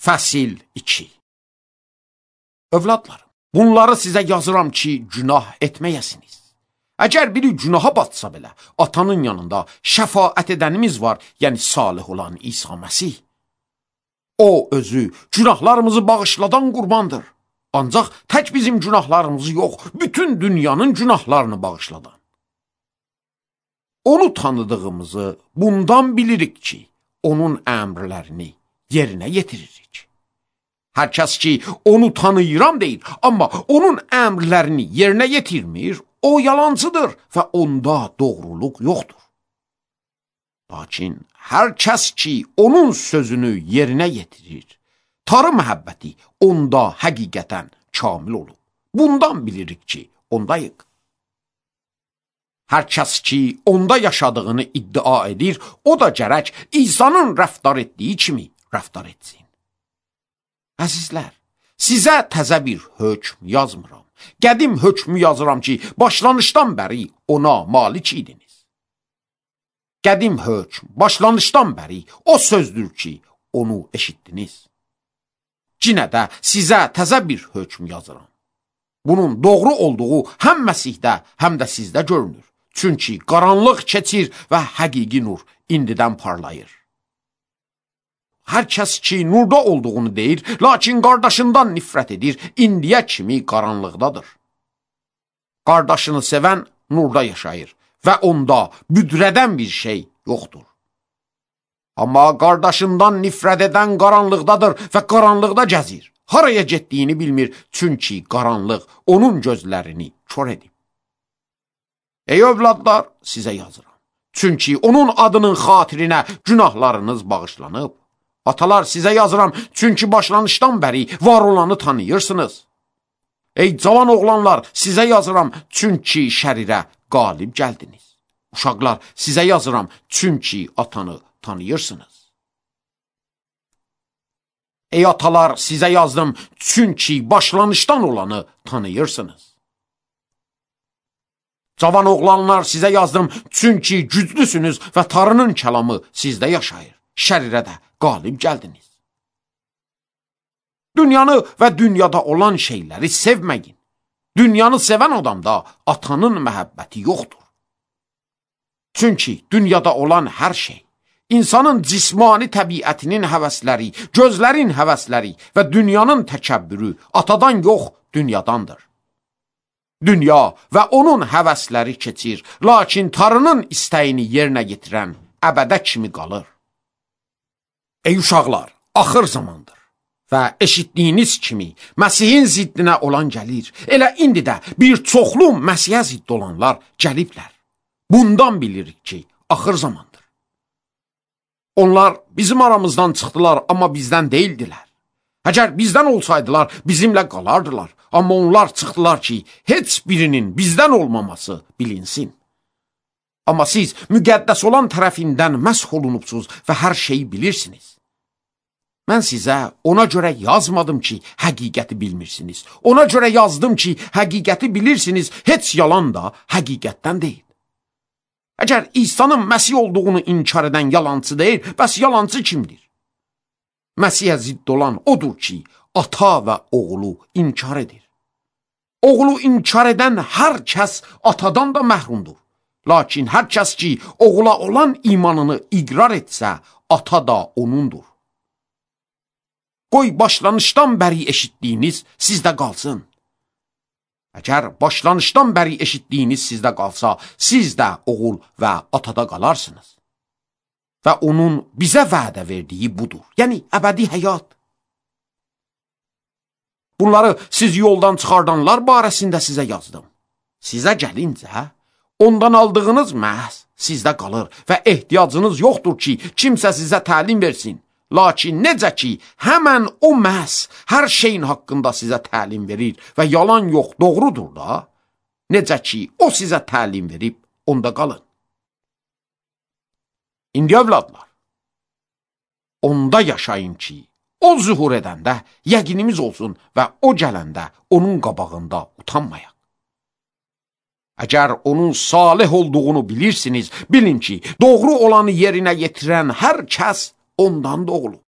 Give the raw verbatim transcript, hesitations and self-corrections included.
Fəsil iki. Övladlarım, bunları sizə yazıram ki, günah etməyəsiniz. Əgər biri günaha batsa belə, atanın yanında şəfaət edənimiz var, yəni salih olan İsa Məsih. O özü günahlarımızı bağışladan qurbandır. Ancaq tək bizim günahlarımızı yox, bütün dünyanın günahlarını bağışladan. Onu tanıdığımızı bundan bilirik ki, onun əmrlərini yerinə yetiririk. Hər kəs ki, onu tanıyıram deyir, amma onun əmrlərini yerinə yetirmir, o yalancıdır və onda doğruluq yoxdur. Lakin hər kəs ki, onun sözünü yerinə yetirir, Tanrı məhəbbəti onda həqiqətən kamil olur. Bundan bilirik ki, ondayıq. Hər kəs ki, onda yaşadığını iddia edir, o da gərək İsa'nın rəftar etdiyi kimi rəftar etsin. Əzizlər, sizə təzə bir hökm yazmıram. Qədim hökmü yazıram ki, başlanışdan bəri ona malik idiniz. Qədim hökm, başlanışdan bəri o sözdür ki, onu eşitdiniz. Cinə də sizə təzə bir hökm yazıram. Bunun doğru olduğu həm Məsihdə, həm də sizdə görünür. Çünki qaranlıq keçir və həqiqi nur indidən parlayır. Hər kəs ki, nurda olduğunu deyir, lakin qardaşından nifrət edir, indiyə kimi qaranlıqdadır. Qardaşını sevən nurda yaşayır və onda büdrədən bir şey yoxdur. Amma qardaşından nifrət edən qaranlıqdadır və qaranlıqda gəzir. Haraya getdiyini bilmir, çünki qaranlıq onun gözlərini kör edib. Ey övladlar, sizə yazıram. Çünki onun adının xatirinə günahlarınız bağışlanıb. Atalar, sizə yazıram, çünki başlanışdan bəri var olanı tanıyırsınız. Ey cavan oğlanlar, sizə yazıram, çünki şərirə qalib gəldiniz. Uşaqlar, sizə yazıram, çünki atanı tanıyırsınız. Ey atalar, sizə yazdım, çünki başlanışdan olanı tanıyırsınız. Cavan oğlanlar, sizə yazdım, çünki güclüsünüz və Tanrının kəlamı sizdə yaşayır. Şərirə də qalib gəldiniz. Dünyanı və dünyada olan şeyləri sevməyin. Dünyanı sevən adamda atanın məhəbbəti yoxdur. Çünki dünyada olan hər şey, insanın cismani təbiətinin həvəsləri, gözlərin həvəsləri və dünyanın təkəbbürü atadan yox, dünyadandır. Dünya və onun həvəsləri keçir, lakin Tanrının istəyini yerinə yetirən əbədə kimi qalır. Ey uşaqlar, axır zamandır və eşitdiyiniz kimi Məsihin ziddinə olan gəlir. Elə indi də bir çoxlu Məsihə zidd olanlar gəliblər. Bundan bilirik ki, axır zamandır. Onlar bizim aramızdan çıxdılar, amma bizdən deyildilər. Əgər bizdən olsaydılar, bizimlə qalardılar. Amma onlar çıxdılar ki, heç birinin bizdən olmaması bilinsin. Amma siz müqəddəs olan tərəfindən məsh olunubsuz və hər şeyi bilirsiniz. Mən sizə ona görə yazmadım ki, həqiqəti bilmirsiniz. Ona görə yazdım ki, həqiqəti bilirsiniz, heç yalan da həqiqətdən deyil. Əgər İsa'nın Məsih olduğunu inkar edən yalancı deyil, bəs yalancı kimdir? Məsihə zidd olan odur ki, ata və oğlu inkar edir. Oğlu inkar edən hər kəs atadan da məhrumdur. Lakin hər kəs ki, oğula olan imanını iqrar etsə, ata da onundur. Qoy başlanışdan bəri eşitdiyiniz sizdə qalsın. Əgər başlanışdan bəri eşitdiyiniz sizdə qalsa, siz də oğul və atada qalarsınız. Və onun bizə vədə verdiyi budur, yəni əbədi həyat. Bunları siz yoldan çıxardanlar barəsində sizə yazdım. Sizə gəlincə, ondan aldığınız məhz sizdə qalır və ehtiyacınız yoxdur ki, kimsə sizə təlim versin. Lakin necə ki, həmən o məhz hər şeyin haqqında sizə təlim verir və yalan yox, doğrudur da, necə ki, o sizə təlim verib, onda qalın. İndi övladlar, onda yaşayın ki, o zühur edəndə yəqinimiz olsun və o gələndə onun qabağında utanmayaq. Əgər onun salih olduğunu bilirsiniz, bilin ki, doğru olanı yerinə yetirən hər kəs ondan doğulub.